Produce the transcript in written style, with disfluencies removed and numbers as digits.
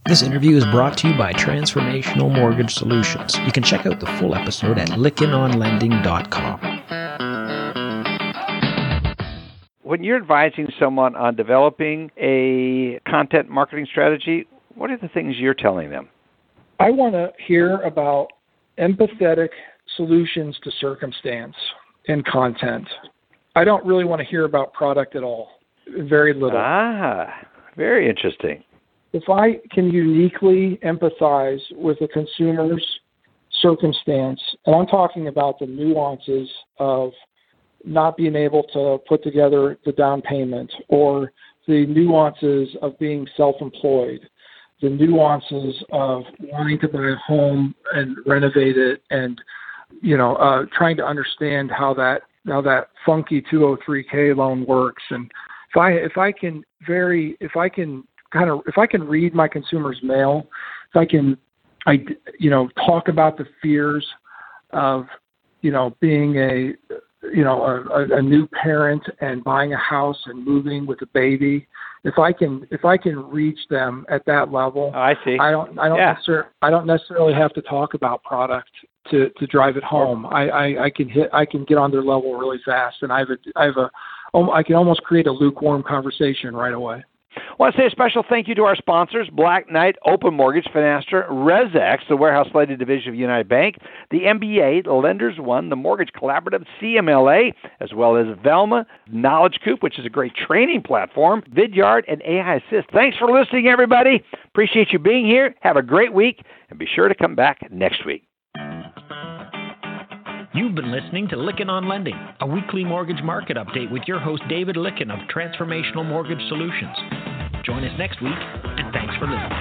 This interview is brought to you by Transformational Mortgage Solutions. You can check out the full episode at lickenonlending.com. When you're advising someone on developing a content marketing strategy, what are the things you're telling them? I want to hear about empathetic solutions to circumstance in content. I don't really want to hear about product at all. Very little. Very interesting. If I can uniquely empathize with a consumer's circumstance, and I'm talking about the nuances of not being able to put together the down payment, or the nuances of being self-employed, the nuances of wanting to buy a home and renovate it, and trying to understand how that funky 203k loan works, and if I can read my consumer's mail, if I can talk about the fears of being a new parent and buying a house and moving with a baby, if I can reach them at that level, I see. I don't necessarily have to talk about product to drive it home. I can get on their level really fast, and I can almost create a lukewarm conversation right away. I want to say a special thank you to our sponsors, Black Knight, Open Mortgage, Finastra, ResX, the warehouse-led division of United Bank, the MBA, the Lenders One, the Mortgage Collaborative, CMLA, as well as Velma, Knowledge Coop, which is a great training platform, Vidyard, and AI Assist. Thanks for listening, everybody. Appreciate you being here. Have a great week, and be sure to come back next week. You've been listening to Lykken on Lending, a weekly mortgage market update with your host David Lykken of Transformational Mortgage Solutions. Join us next week, and thanks for listening.